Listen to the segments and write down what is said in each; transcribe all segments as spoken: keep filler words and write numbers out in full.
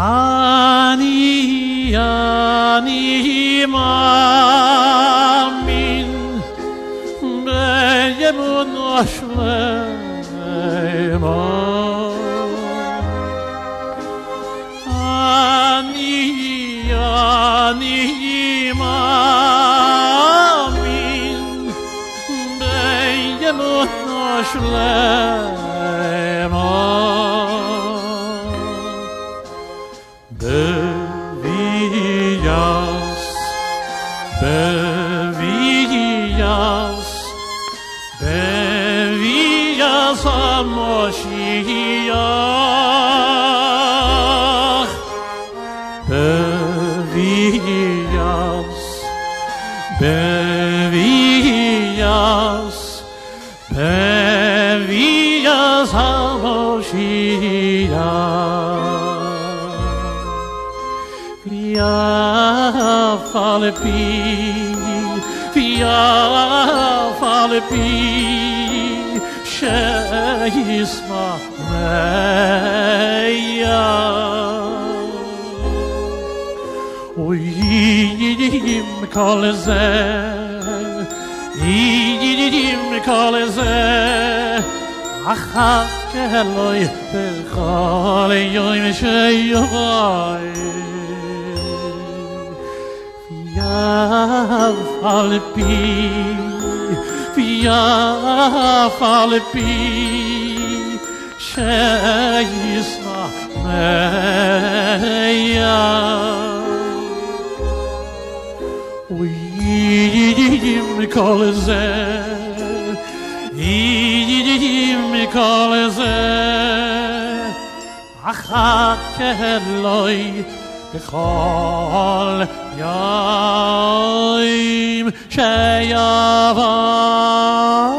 אני, אני מאמין באמונה שלמה. אני, אני מאמין באמונה שלמה. Bevias, bevias, bevias HaMoshiach. Bevias, bevias, bevias HaMoshiach. Falepi, falepi, she'yisma meya. Oyim kol zeh, oyim kol zeh, achar keloy bechol yom sheyoy. Falepi, falepi, she'yisma meya. Oyim kol zeh, oyim kol zeh, achar keloy bechol yom she'yavoy.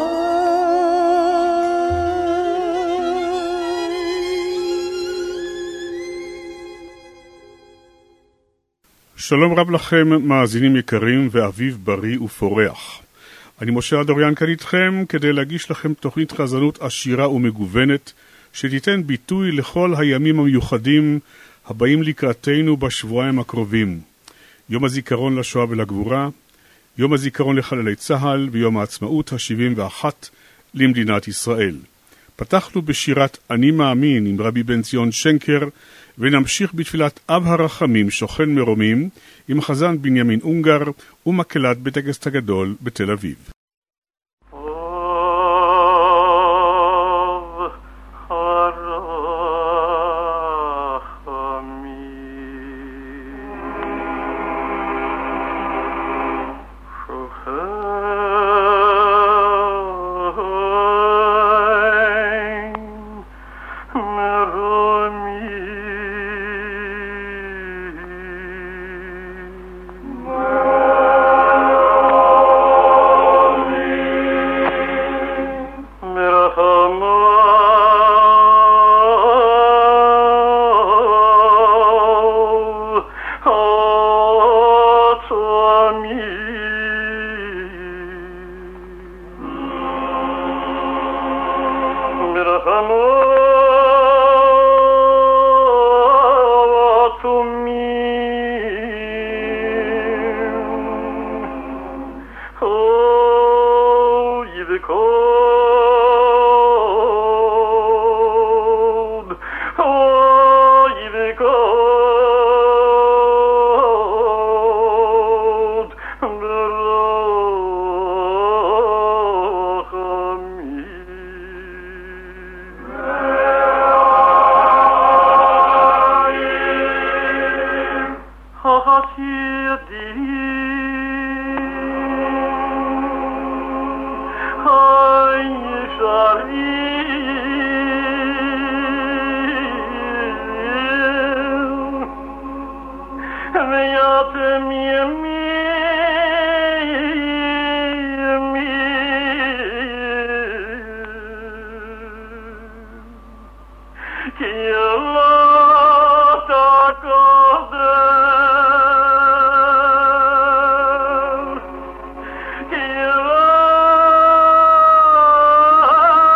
שלום רב לכם מאזינים יקרים ואביב בריא ופורח. אני משה אדוריאן כאן איתכם כדי להגיש לכם תוכנית חזנות עשירה ומגוונת שתיתן ביטוי לכל הימים המיוחדים הבאים לקראתנו בשבועיים הקרובים. יום הזיכרון לשואה ולגבורה, יום הזיכרון לחללי צה"ל ויום העצמאות ה-שבעים ואחת למדינת ישראל. פתחנו בשירת אני מאמין עם רבי בן ציון שנקר, ונמשיך בתפילת אב הרחמים שוכן מרומים עם חזן בנימין אונגר ומקהלת בית הכנסת הגדול בתל אביב.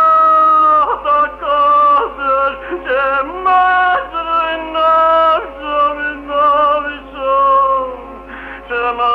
Mother,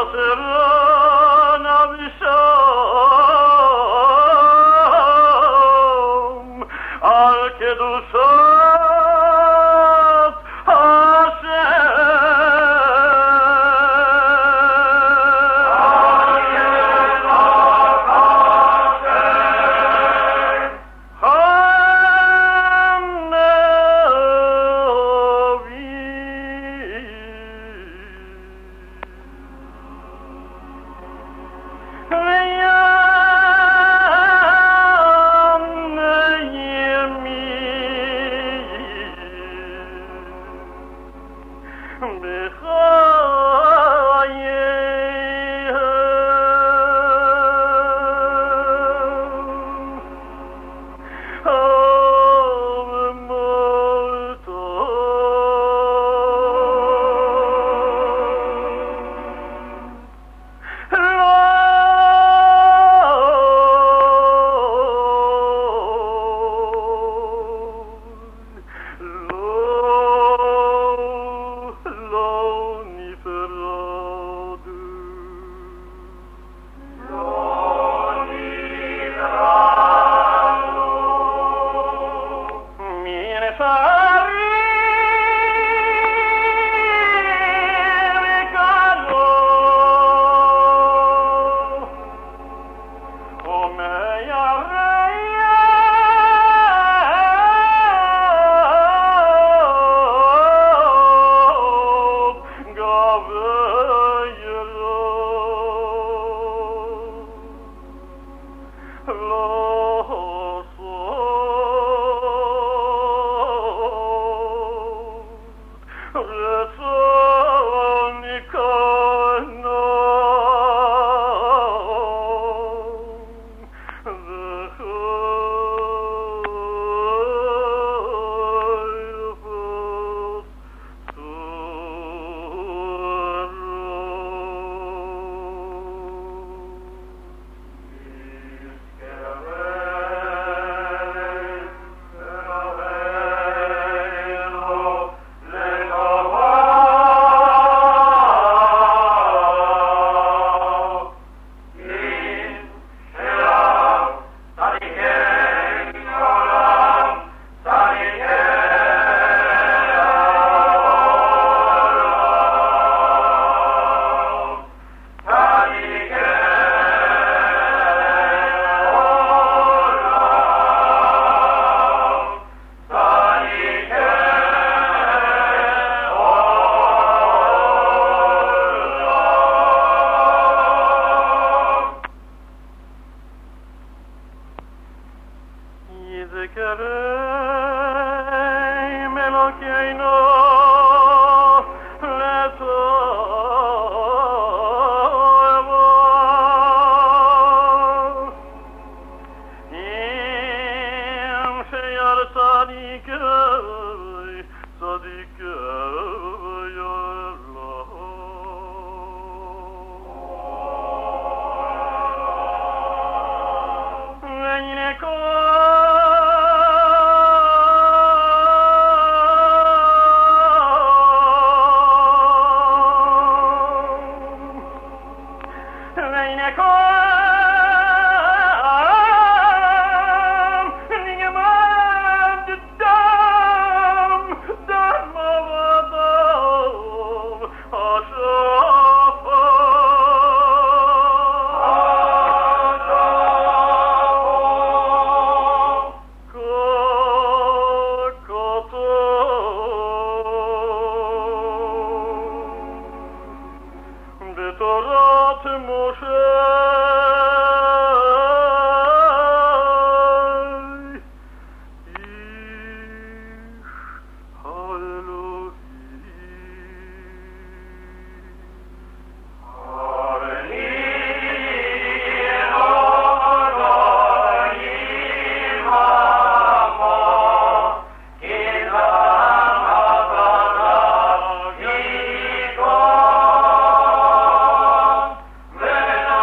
When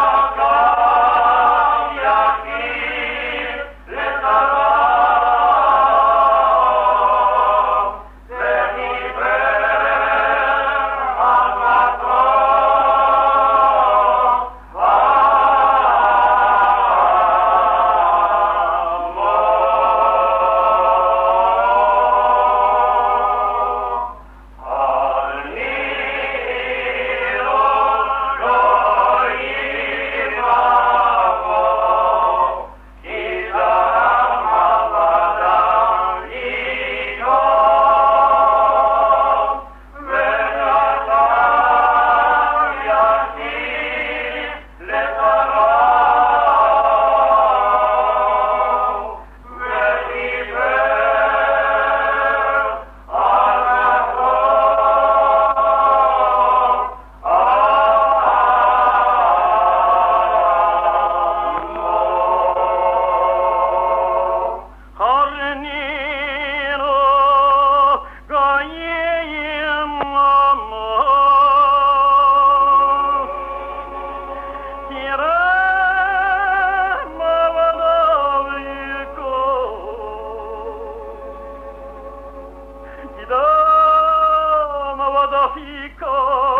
דפיקה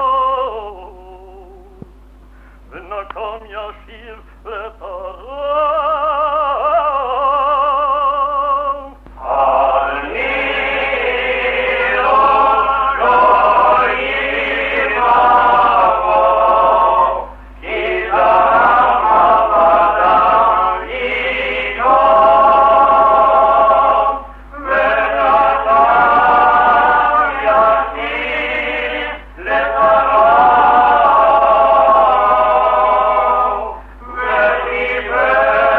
ונקם ישיב לטרם אני לא רואים אבו כי דם עבדם ינום ונקם ישיב לטרם ודיבר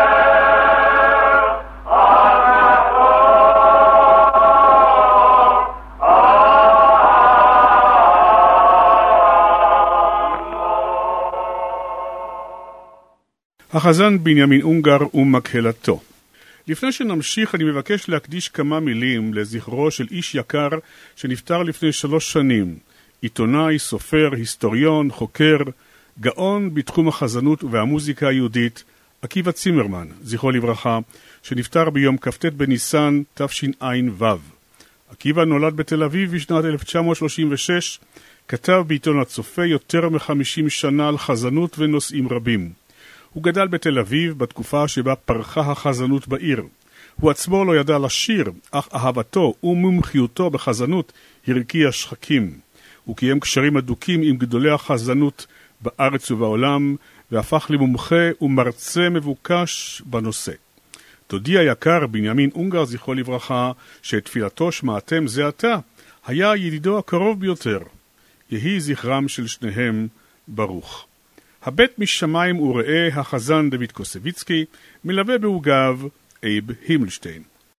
החזן בנימין אונגר ומקהלתו. לפני שנמשיך אני מבקש להקדיש כמה מילים לזכרו של איש יקר שנפטר לפני שלוש שנים, עיתונאי, סופר, היסטוריון, חוקר, גאון בתחום החזנות והמוזיקה היהודית, עקיבא צימרמן, זכרו לברכה, שנפטר ביום כ"ט בניסן תשע"ו. עקיבא נולד בתל אביב בשנת אלף תשע מאות שלושים ושש, כתב בעיתון הצופה יותר מ-חמישים שנה על חזנות ונושאים רבים. הוא גדל בתל אביב בתקופה שבה פרחה החזנות בעיר. הוא עצמו לא ידע לשיר, אך אהבתו ומומחיותו בחזנות הרקיע שחקים. הוא קיים קשרים אדוקים עם גדולי החזנות בארץ ובעולם, והפך למומחה ומרצה מבוקש בנושא. תודי היקר בנימין אונגר זכרו לברכה, שאת תפילתו שמעתם זה עתה, היה ידידו הקרוב ביותר. יהי זכרם של שניהם ברוך. הבית משמיים וראה החזן דוד קוסביצקי, מלווה בעוגב אייב הימלשטיין.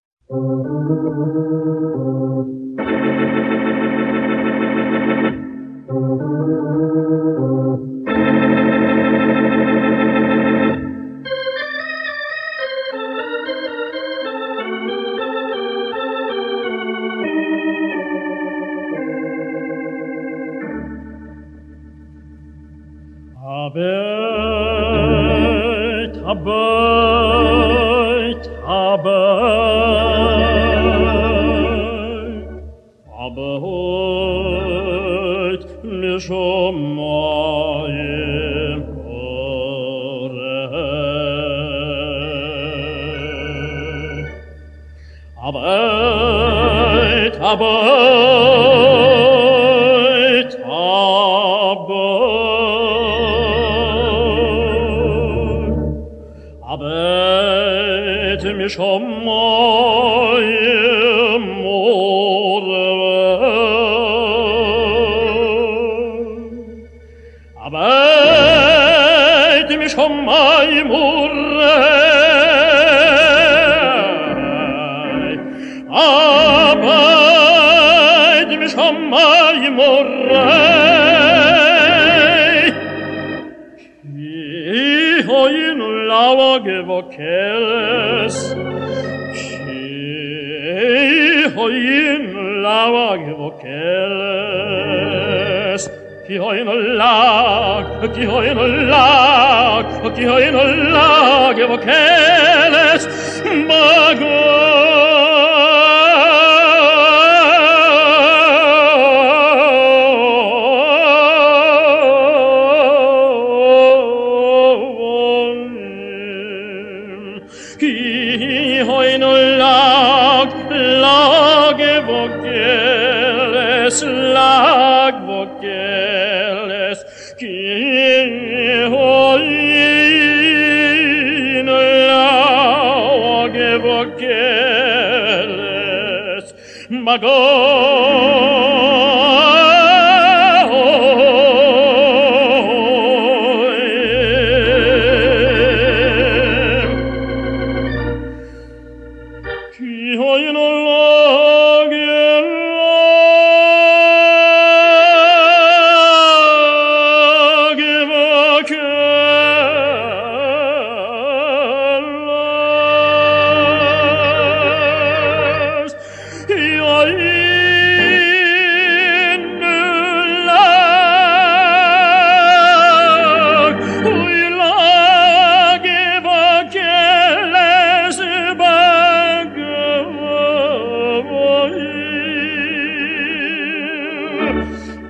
הבית, הבית, הבית, הבית לשמיים אורח. הבית, הבית, הבית משמיים אורח. הבית משמיים אורח. הבית משמיים אורח. Lage vokeles Ki hoyin lage vokeles Ki hoyin lag Ki hoyin lag Ki hoyin lage vokeles Bago slag vokeles ki hoin lag vokeles mago Oi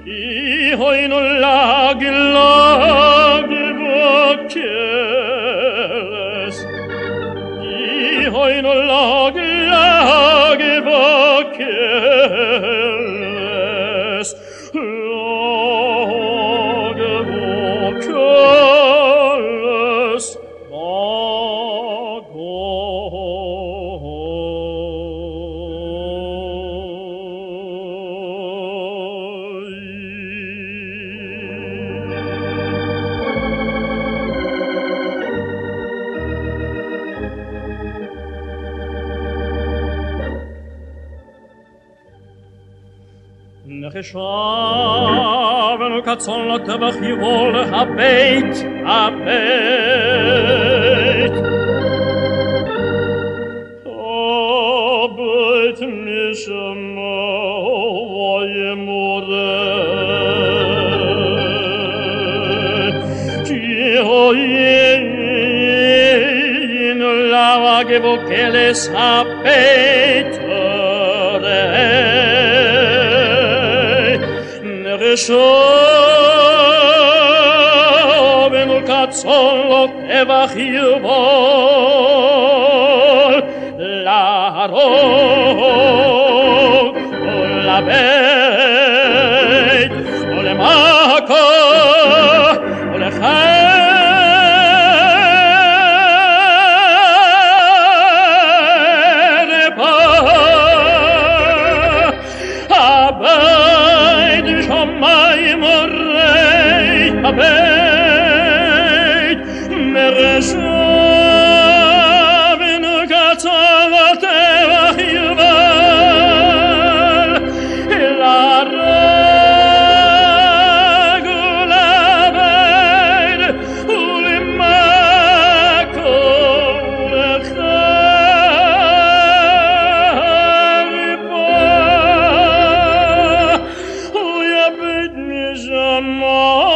I hoin og lag, lag vokkeles. I hoin og lag, lag vokkeles. Lag vokkeles. Shaven u katzon lo tevach yivol habeit, habeit. Habeit nishama vayemore. Kihoyin lava gevokeles habeit Shoven ul katzon lo tevach yivol Larog ul habeit ul mako ul cherepa Habeit Shamay morei habeit mereshaven katzavot evach yuval ilarag ulaved ulimako ulecharipa uyabed nishama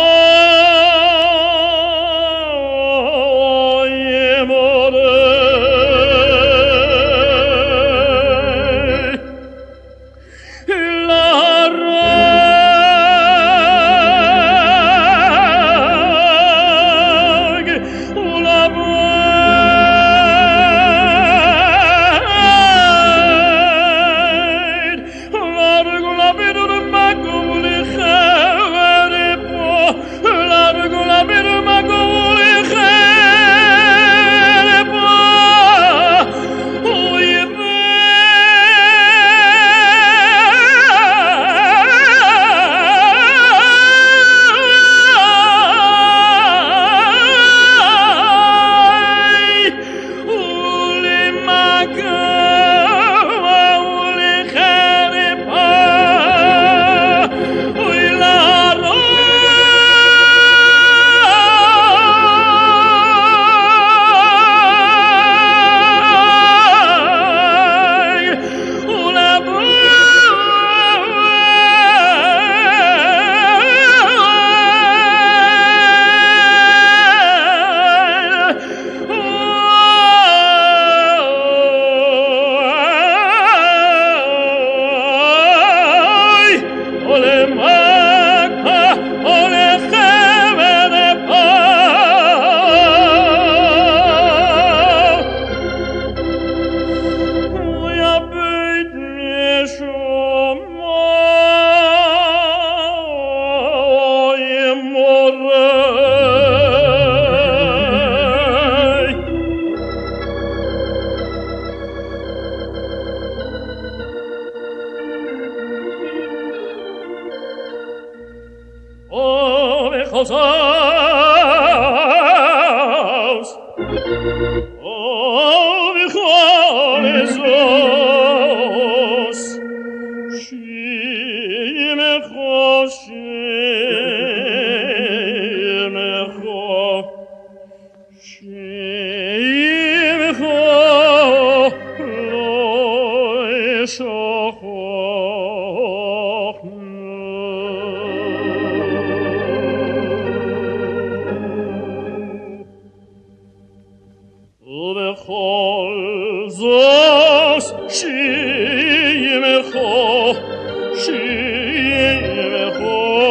She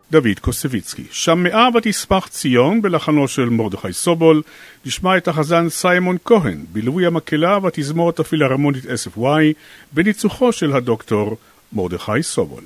דוד קוסביצקי. שמעה ותשמח ציון בלחנו של מרדכי סובול, נשמע את החזן סיימון כהן, בלווי המקהלה והתזמורת הפילהרמונית אס אף וואי, בניצוחו של הדוקטור מרדכי סובול.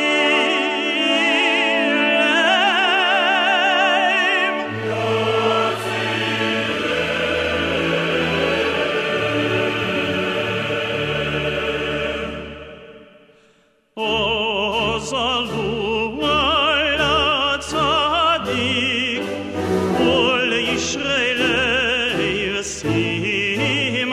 יציל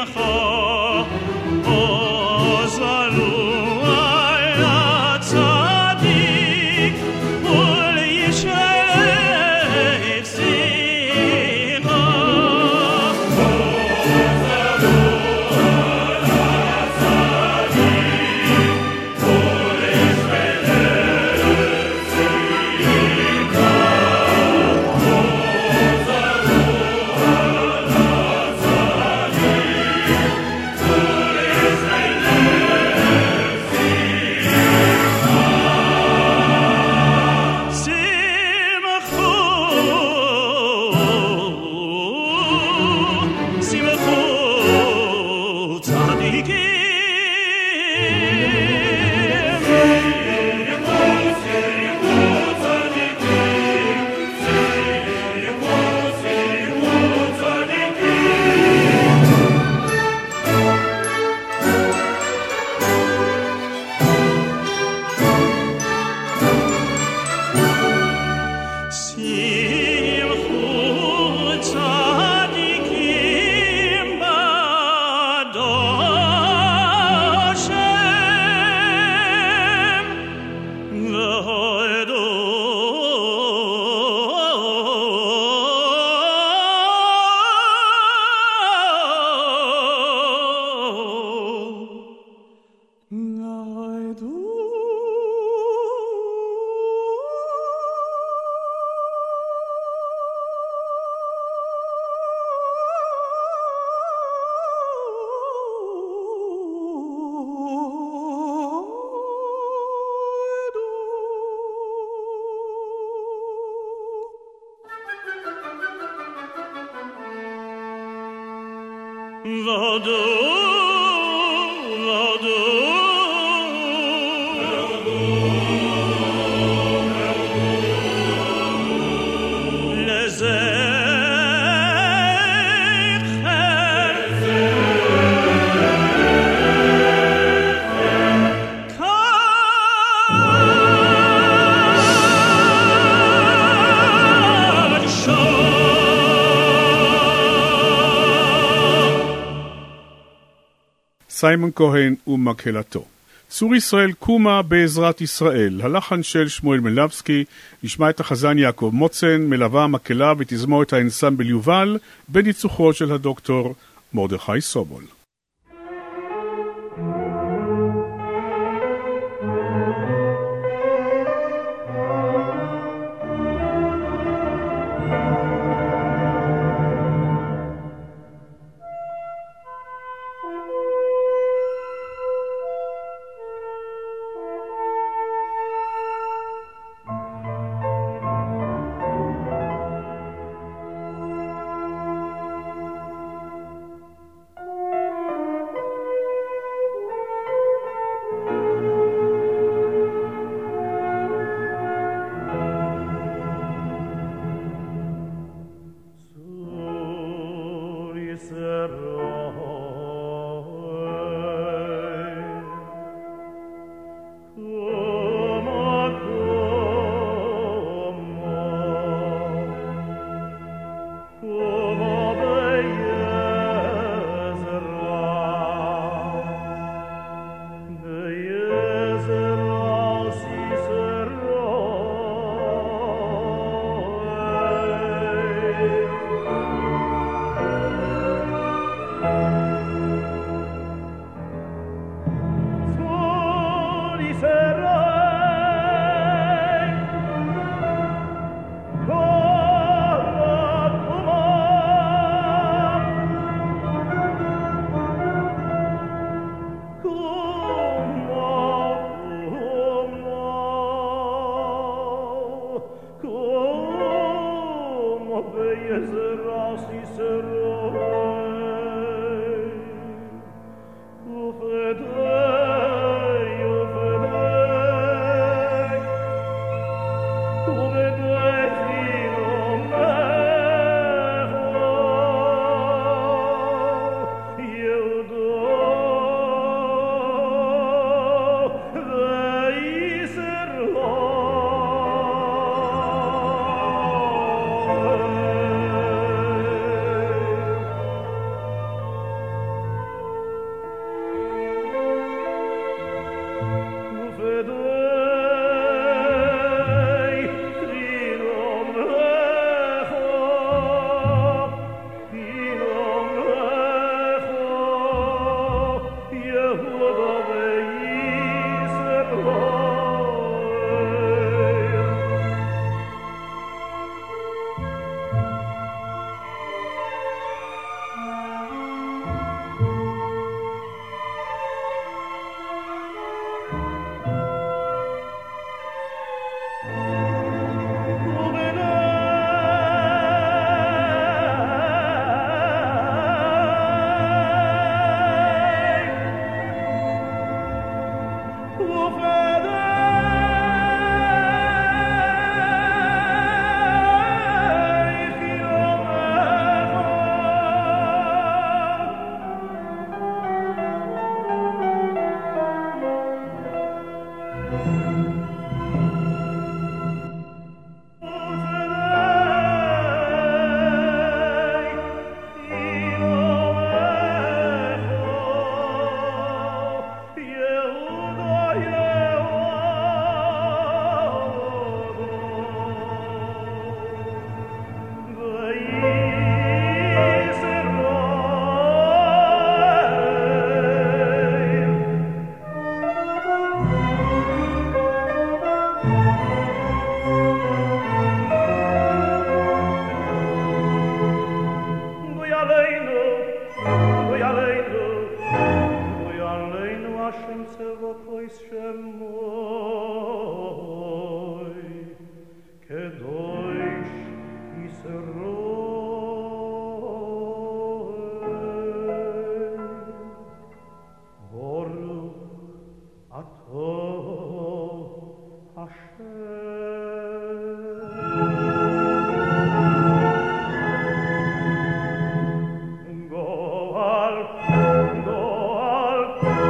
סיימון כהן ומקהלתו. צור ישראל קומה בעזרת ישראל, הלחן של שמואל מלבסקי, נשמע את החזן יעקב מוצן, מלווה המקהלה ותזמורת האנסמבל יובל, בניצוחו של הדוקטור מרדכי סובול. Hashem Tzevakois Shemoi Kedosh Yisroi Baruch Atah Hashem Goal Goal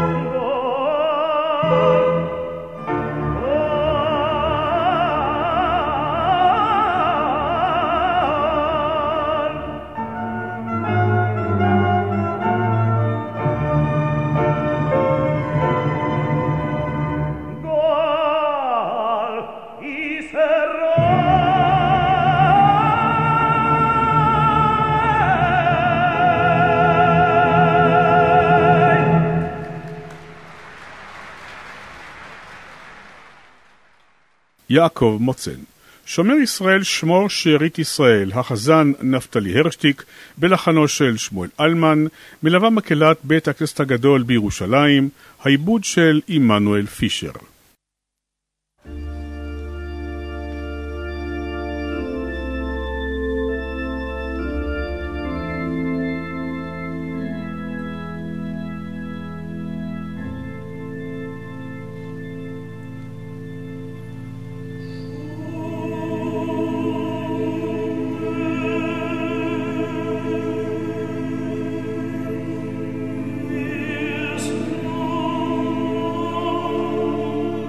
יעקב מוצן. שומר ישראל שמור שארית ישראל, החזן נפתלי הרשטיק, בלחנו של שמואל אלמן, מלווה מקהלת בית הכנסת הגדול בירושלים, העיבוד של עמנואל פישר. Is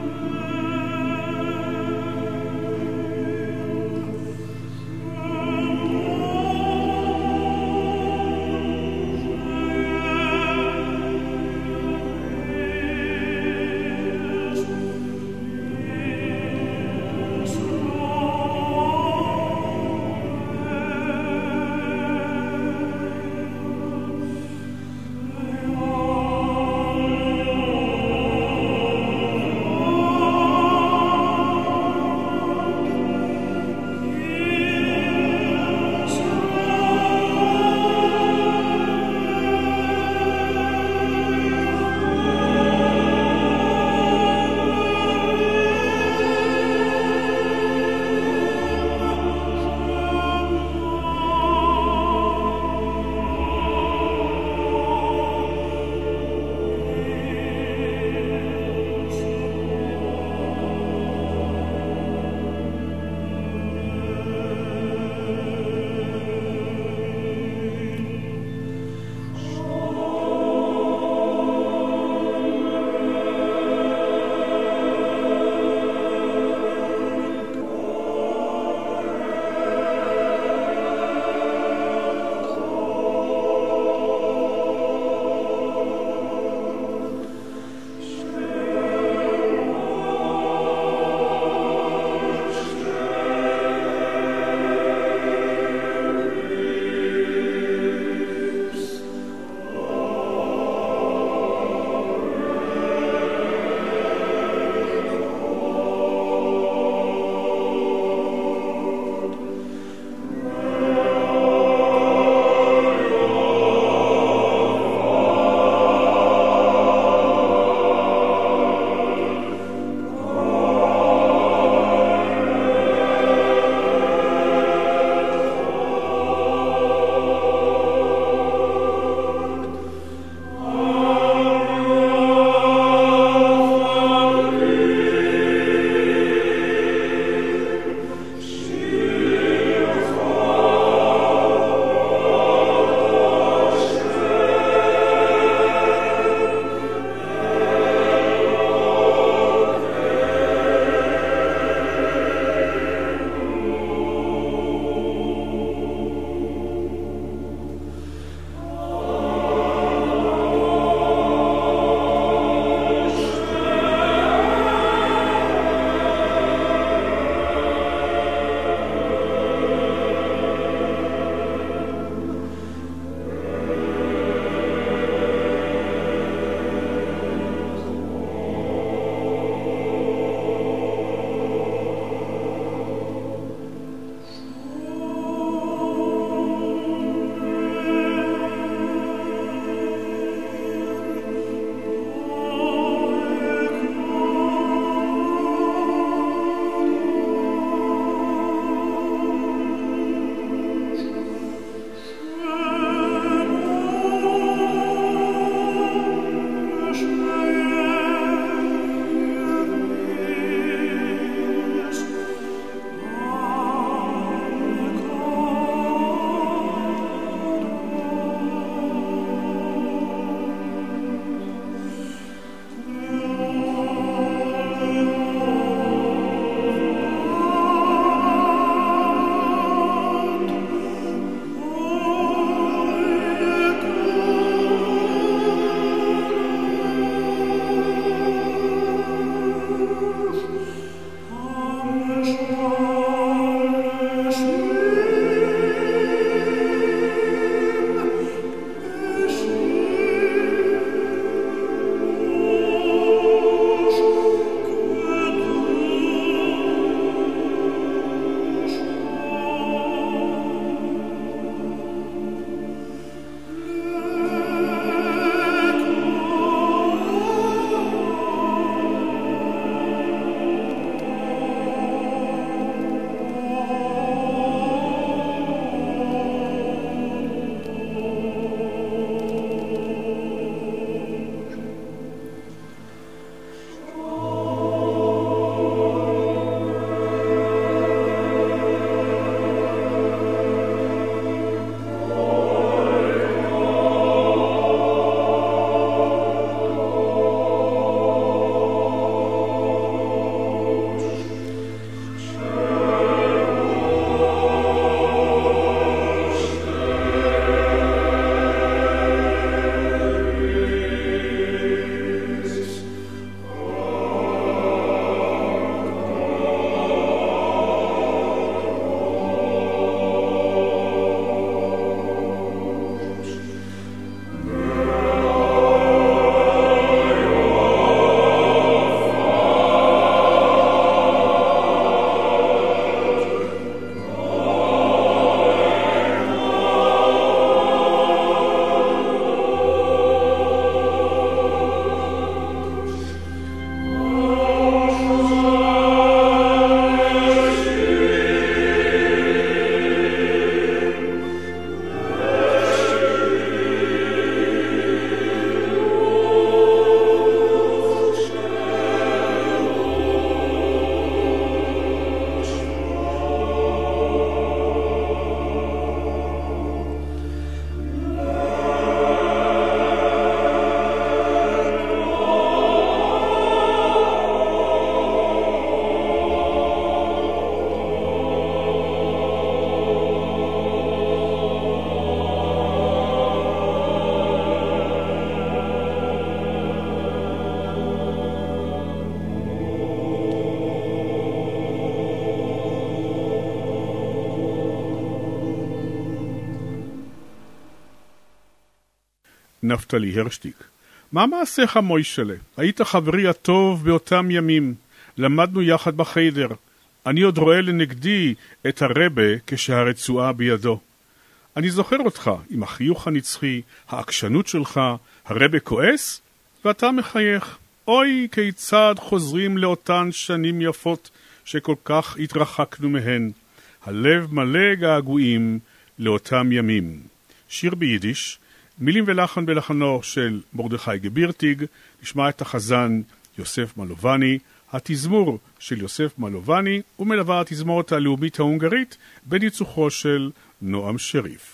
נפתלי הרשטיק. מה מעשיך מוישלה? היית חברי הטוב באותם ימים. למדנו יחד בחיידר. אני עוד רואה לנגדי את הרבה כשהרצועה בידו. אני זוכר אותך עם החיוך הנצחי, העקשנות שלך, הרבה כועס, ואתה מחייך. אוי, כיצד חוזרים לאותן שנים יפות שכל כך התרחקנו מהן. הלב מלא געגועים לאותם ימים. שיר ביידיש, מילים ולחן בלחנו של מרדכי גבירטיג, נשמע את החזן יוסף מלובני, התזמור של יוסף מלובני, ומלווה התזמורת הלאומית ההונגרית בניצוחו של נועם שריף.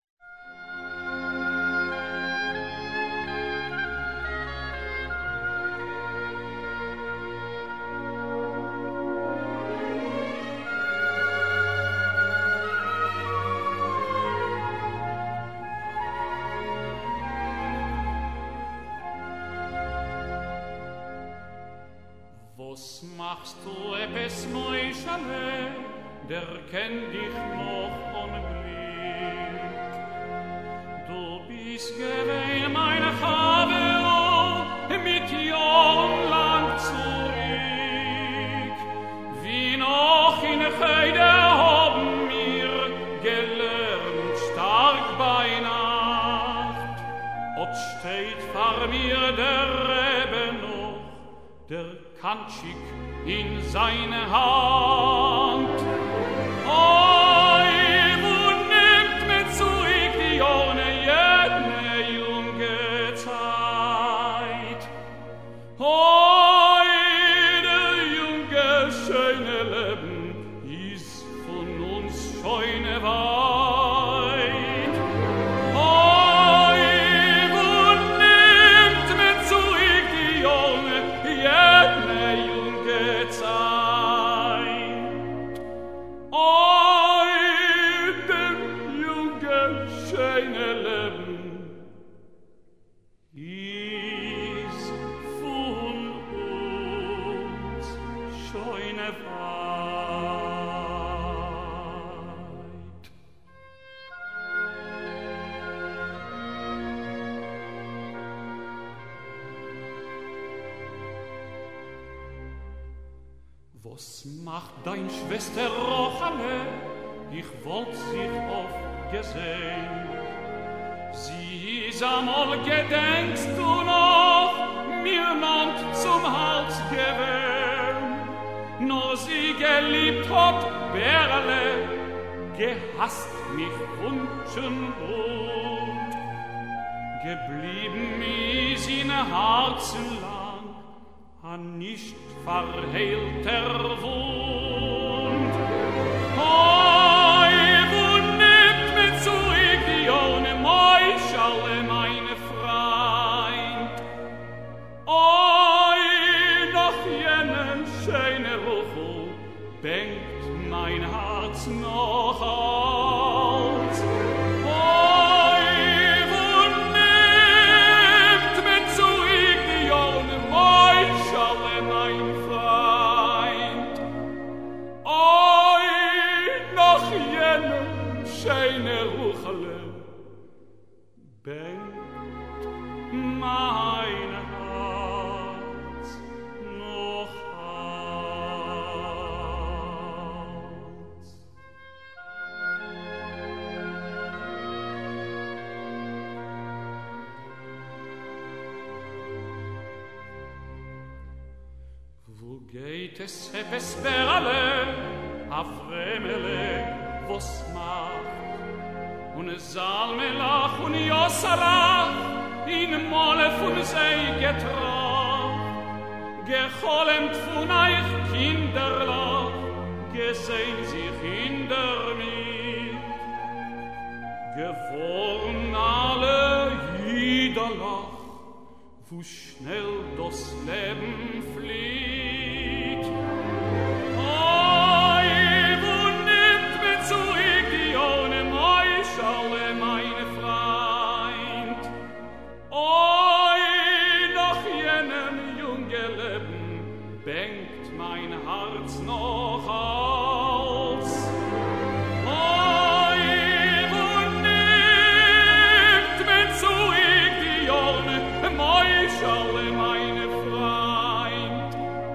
Was machst du, Eppes Moischale, der kennt dich noch ohne Blick. Du bist gewesen, meine Chavero, mit Jahren lang zurück. Wie noch in Heide haben wir gelernt, stark bei Nacht. Und steht vor mir der Rebbe noch, der Kantschik in seine Hand. Oi, wo nimmt mir zurück die ohne jene junge Zeit? Oi, der junge schöne Leben ist von uns schon weit. Oi, wo nimmt mir zurück die ohne jene Zeit. Oi, dem jungen, schöne Leben ist von uns schon weit. Was macht dein Schwester Rochale? Ich wollt sich oft gesehen. Sie ist einmal, gedenkst du noch, mir nannt zum Hals gewähnt. Nur sie geliebt hat Berle, gehasst mich wünschen und geblieben ist in Herzen lang an nicht verheilter Wund. Oi, wo nimmt mir zurück die ohne Meuschale, meine Freund? Oi, nach jenem schöne Ruchel bängt mein Herz noch aus. Oi, wo nimmt mir zurück die ohne Meuschale, mein Freund? Oi, nach jenem schöne Ruchele bängt mein Herz noch aus. Wo geht es, Eppes Berle, a Fremele, was macht? Und Salmelach und Jossalach in Molle von sei getracht. Gecholemt von euch Kinderlach, gesehn sich hinter mir. Geworn alle Jiederlach, wo schnell das Leben flieht. Oi, wo nimmt mir zurück die ohne Meuschale, meine Freund? Oi, nach jenem jungen Leben bängt mein Herz noch aus. Oi, wo nimmt mir zurück die schaue meine Freund,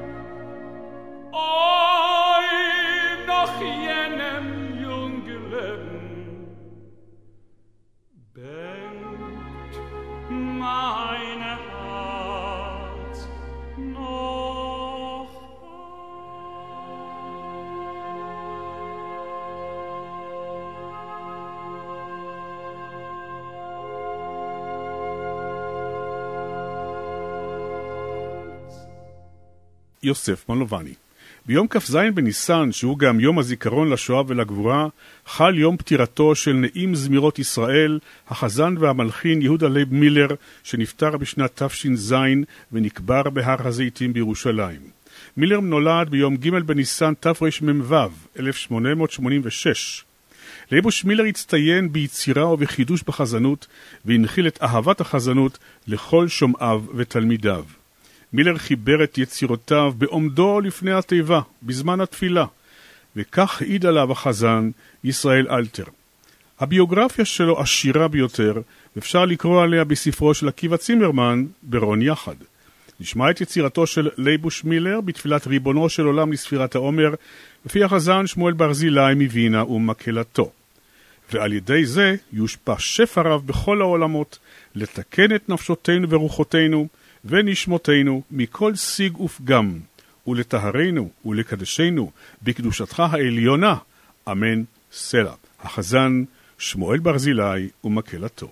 oi, noch jenem jungen Leben, bängt meine Herz noch יוסף מלובני. ביום כ"ז בניסן, שהוא גם יום הזיכרון לשואה ולגבורה, חל יום פטירתו של נעים זמירות ישראל, החזן והמלחין יהודה לייב מילר, שנפטר בשנת תש"ז ונקבר בהר הזיתים בירושלים. מילר נולד ביום ג' בניסן תרמ"ו, אלף שמונה מאות שמונים ושש. לייבוש מילר הצטיין ביצירה ובחידוש בחזנות, והנחיל את אהבת החזנות לכל שומעיו ותלמידיו. מילר חיבר את יצירותיו בעומדו לפני התיבה, בזמן התפילה, וכך העיד עליו החזן ישראל אלתר. הביוגרפיה שלו עשירה ביותר, ואפשר לקרוא עליה בספרו של עקיבא צימרמן, ברון יחד. נשמע את יצירתו של לייבוש מילר בתפילת ריבונו של עולם לספירת העומר, לפי החזן שמואל ברזילי מווינה ומקהלתו. ועל ידי זה יושפע שפע רב בכל העולמות, לתקן את נפשותינו ורוחותינו, ונשמותינו מכל שיג ופגם, ולטהרנו ולקדשנו בקדושתך העליונה, אמן סלע. החזן שמואל ברזילי ומקהלתו.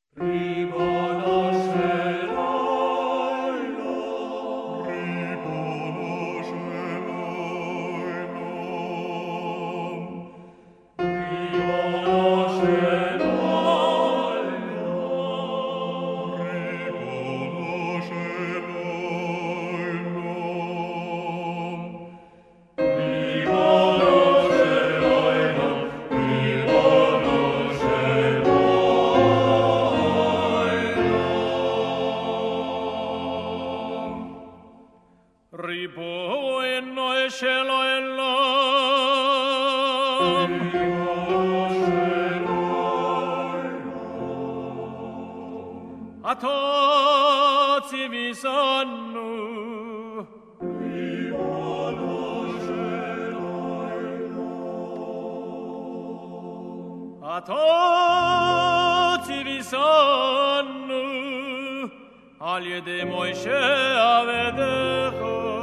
על ידי מוישה עבדך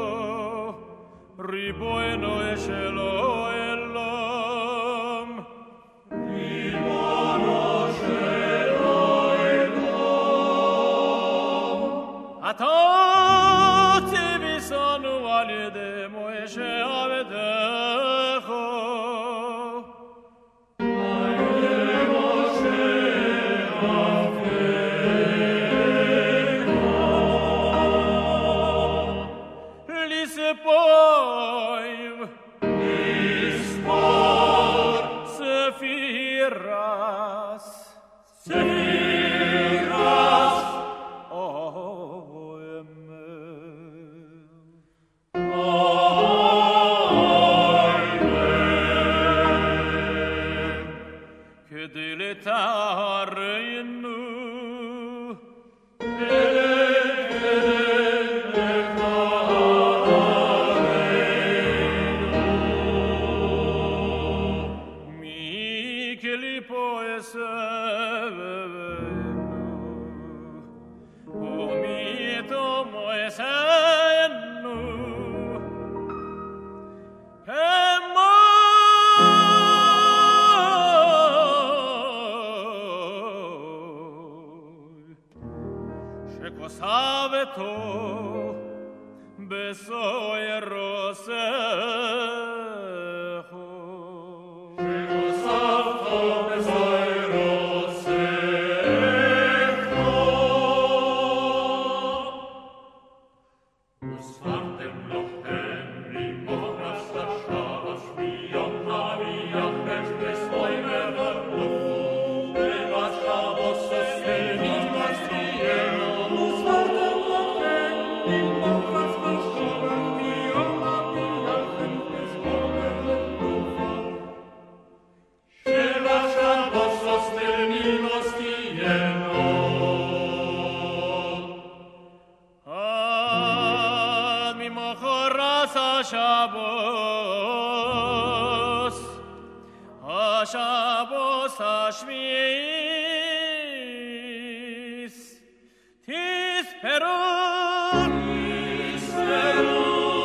ריבונו של עולם ריבונו של עולם אתה ציוויתנו על ידי מוישה עבדך למחרת השבוס, השבוס השביעיס, תספרו, תספרו,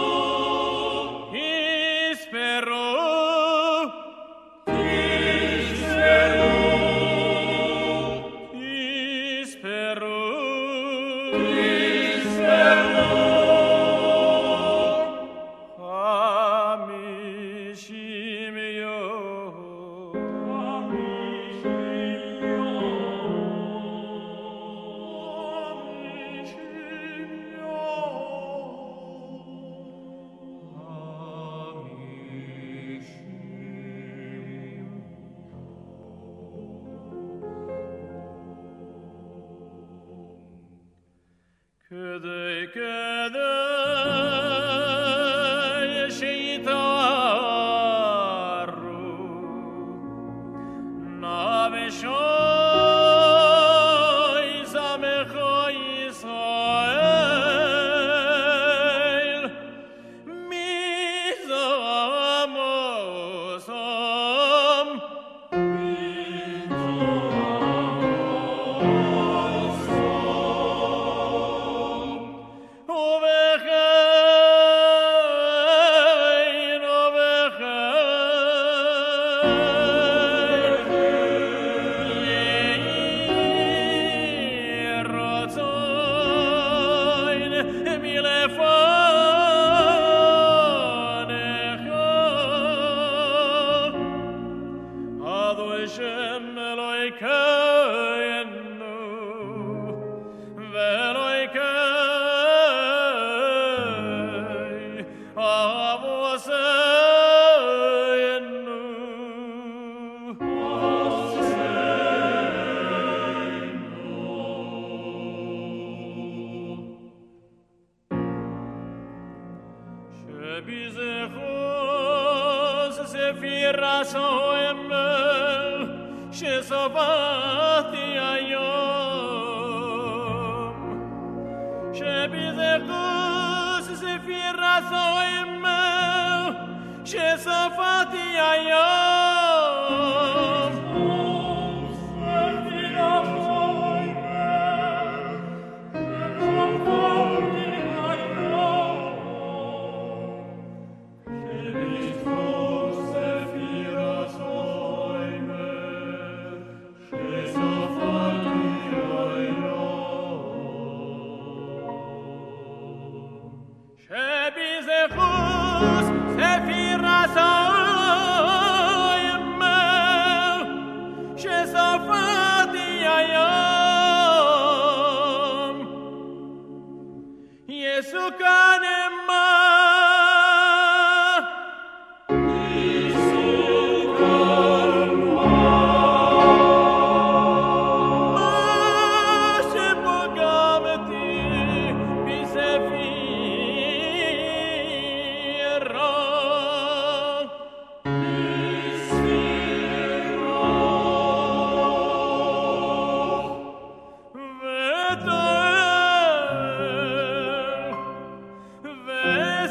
כדי כדי שיתארו נא ושוי זמכו ישראל מזעם עושם שבזכות ספיר הסומל שסופתי היום שבזכות ספיר הסומל שסופתי היום ספיר הסומל שסופתי שבזכות ספיר הסומל שסופתי היום יסוכן עמה Ve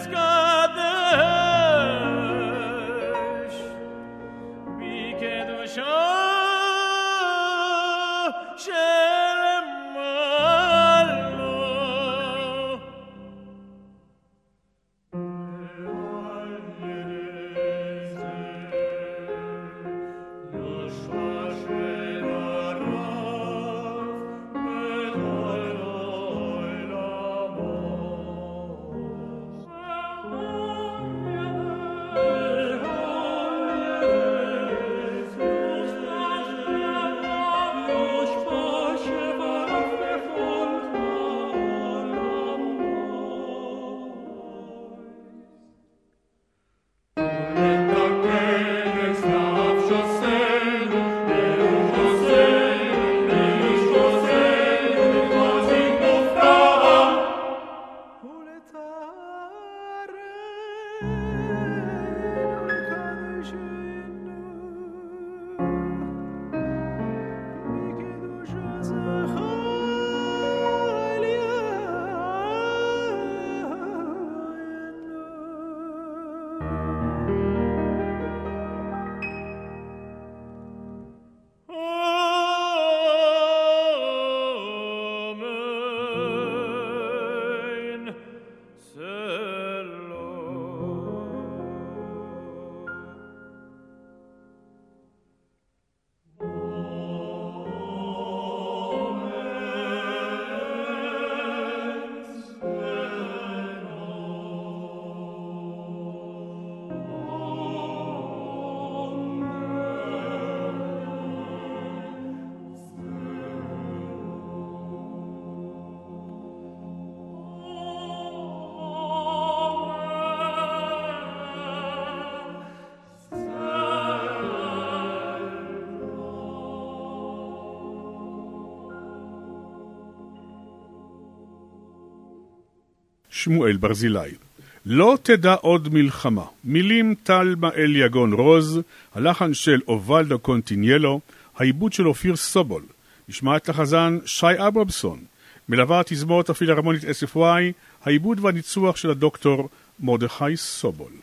שמואל ברזילי. לא תדע עוד מלחמה. מילים תלמה אל יגון רוז, הלחן של אובלדו קונטיניאלו, העיבוד של אופיר סובול. נשמע את החזן שי אברמסון, מלווה התזמורת הפילהרמונית אס אף וואי, העיבוד והניצוח של הדוקטור מרדכי סובול.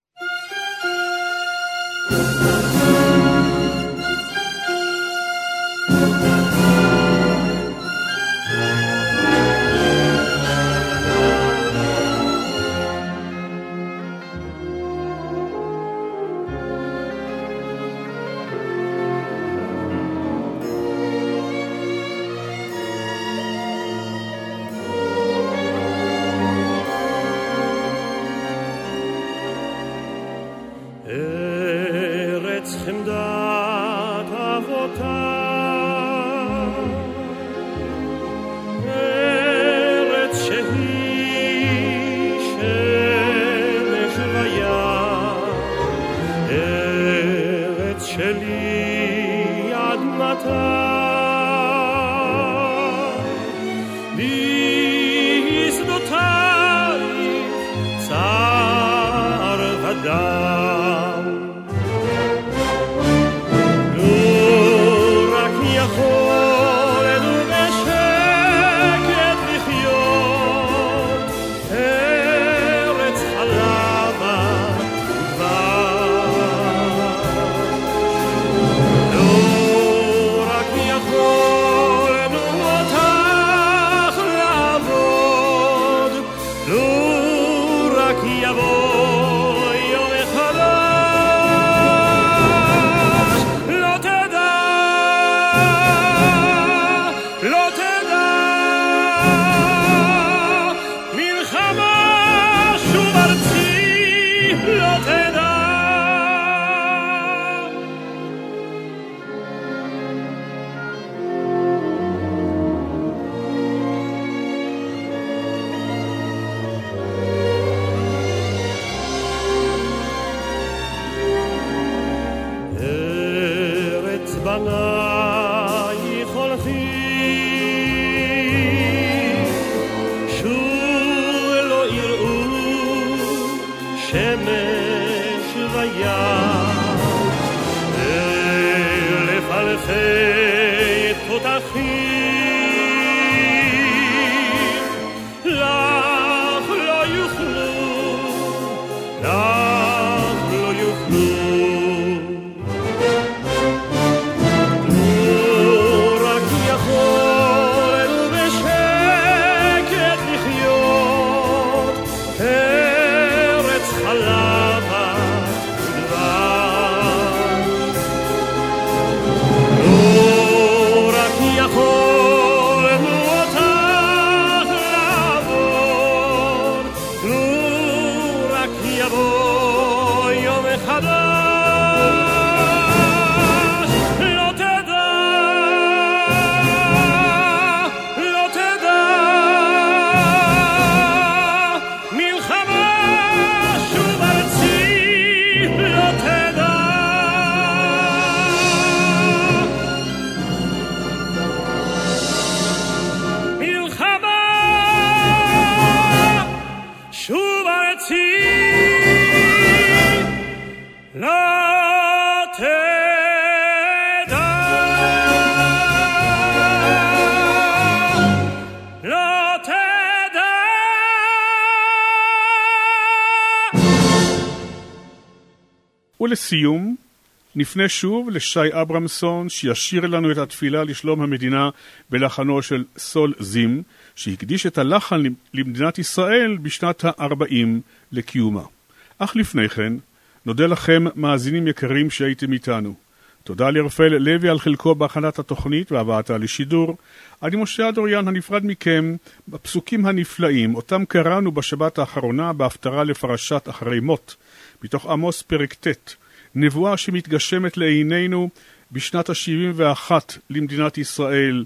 ולסיום, נפנה שוב לשי אברמסון שישיר לנו את התפילה לשלום המדינה בלחנו של סול זים, שהקדיש את הלחן למדינת ישראל בשנת ה-ארבעים לקיומה. אך לפני כן, נודה לכם מאזינים יקרים שהייתם איתנו. תודה לרפאל לוי על חלקו בהכנת התוכנית והבאתה לשידור. אני משה אדוריאן הנפרד מכם בפסוקים הנפלאים, אותם קראנו בשבת האחרונה בהפטרה לפרשת אחרי מות, מתוך עמוס פרק ט', נבואה שמתגשמת לעינינו בשנת ה-שבעים ואחת למדינת ישראל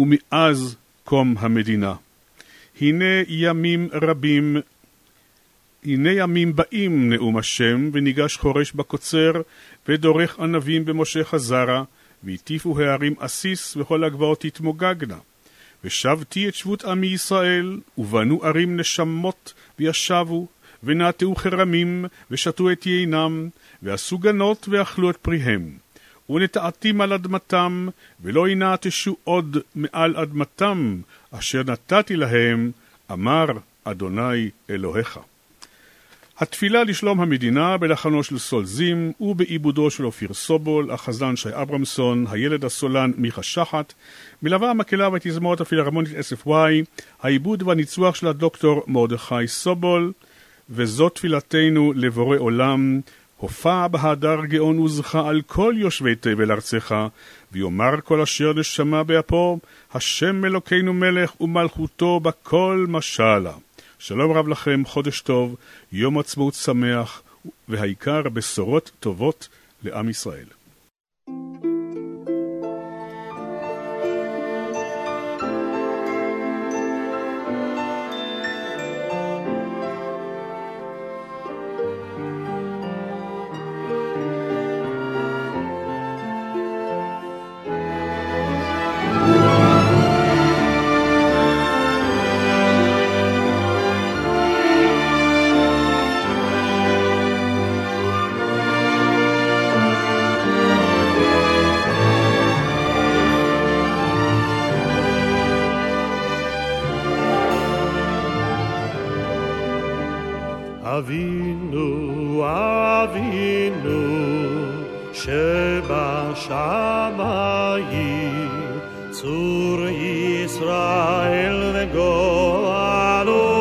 ומאז קום המדינה. הנה ימים רבים, הנה ימים באים נאום השם, וניגש חורש בקוצר, ודורך ענבים במשה חזרה, והטיפו הערים אסיס וכל הגבעות תתמוגגנה. ושבתי את שבות עמי ישראל, ובנו ערים נשמות, וישבו, ונעתעו חרמים, ושתו את יינם, ועשו גנות, ואכלו את פריהם. ונטעתים על אדמתם, ולא ינעתשו עוד מעל אדמתם, אשר נתתי להם, אמר אדוני אלוהיך. התפילה לשלום המדינה בלחנו של סולזים ובעיבודו של אופיר סובול, החזן שי אברמסון, הילד הסולן מיכה שחט, מלווה המקהלה והתזמורת הפילהרמונית אס אף וואי, העיבוד והניצוח של הדוקטור מרדכי סובול, וזאת תפילתנו לבורא עולם, הופע בהדר גאון וזכה על כל יושבי תבל ארצך, ויאמר כל אשר נשמה באפו, השם אלוקינו מלך ומלכותו בכל משלה. שלום רב לכם, חודש טוב, יום עצמאות שמח, והעיקר בשורות טובות לעם ישראל. אבינו, אבינו, שבשמיים, צור ישראל וגואלו.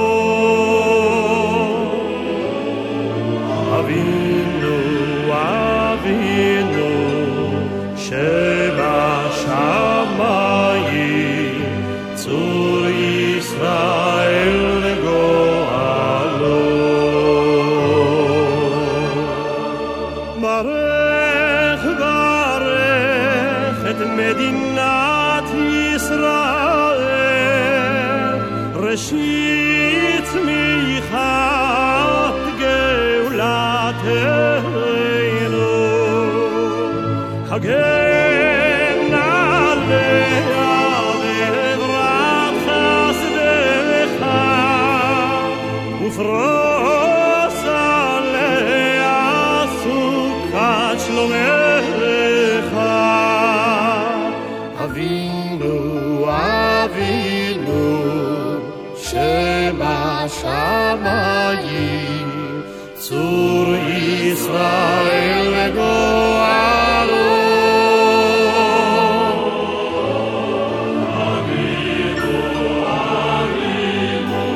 אבינו, אבינו, שבשמיים, צור ישראל וגואלו. ברך ברך את מדינת ישראל, ראשית צמיחת גאולתנו, הגן עליה בברת חסדך ופרוס עליה סוכת שלומך. אבינו, אבינו, שבשמיים, צור ישראל וגואלו. אבינו, אבינו,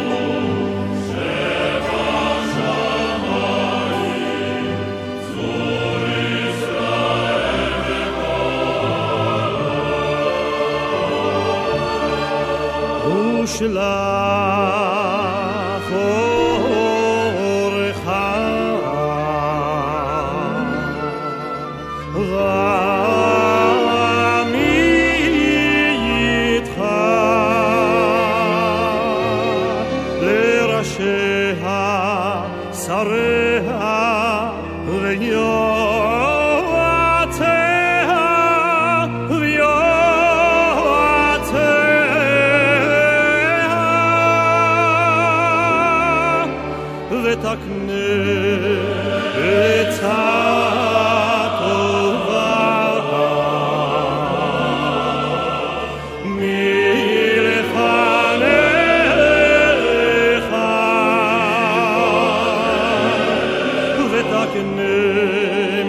שבשמיים, צור ישראל וגואלו. ושלח אורך ועמי איתך לראשיה, שריה ויועציה ויועציה, ותקנה עצה טובה מלפניך, ותקנה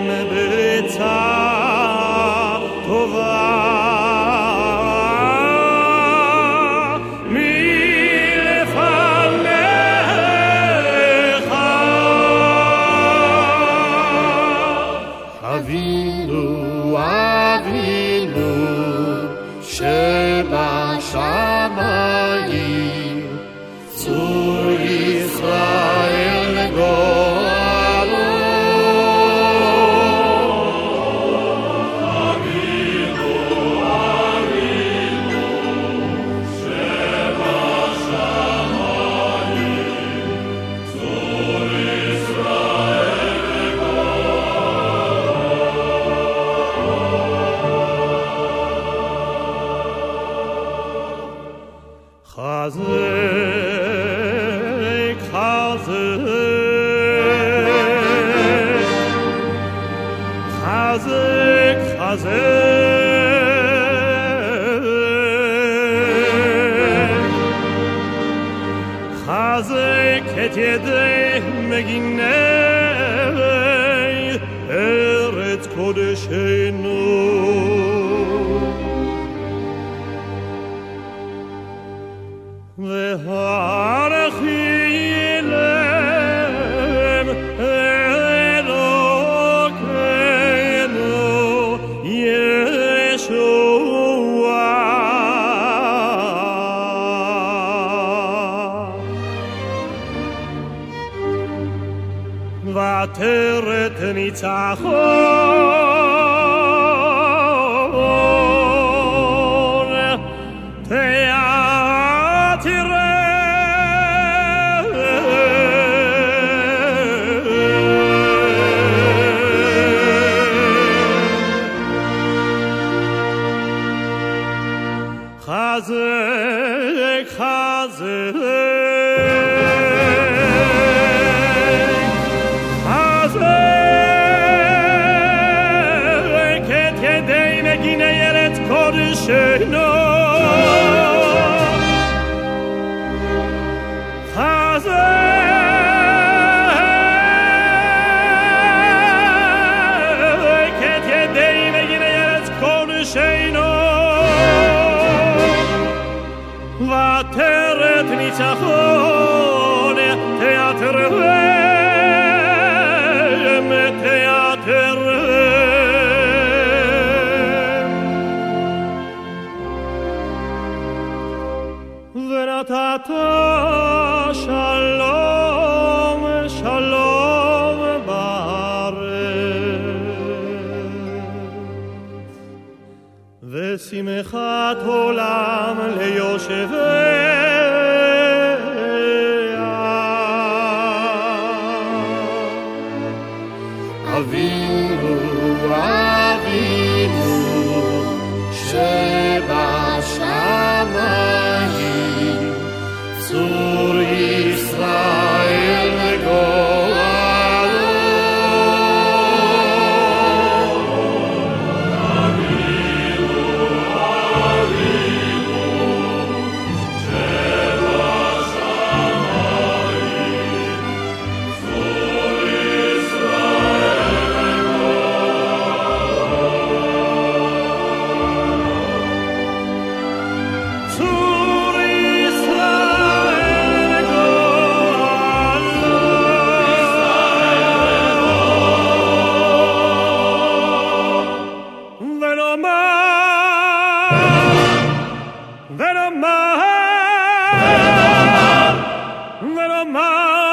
חזק, חזק, חזק את ידי מגיני ארץ קודשנו. והערכי להם אלוקינו ישוע. ועטרת ניצחון תעטרם חזק, חזק, חזק את ידי מגיני ארץ קודשנו. חזק את ידי מגיני ארץ קודשנו. ועטרת ניצחון תעטרם, תעטרם. ונתת שלום, שלום בארץ, ושמחת עולם ליושביה. אבינו, אבינו שבשמיים, צור ישראל גואלו. אבינו, אבינו שבשמיים, צור ישראל צור ישראל גואלו. ונאמר, ונאמר, ונאמר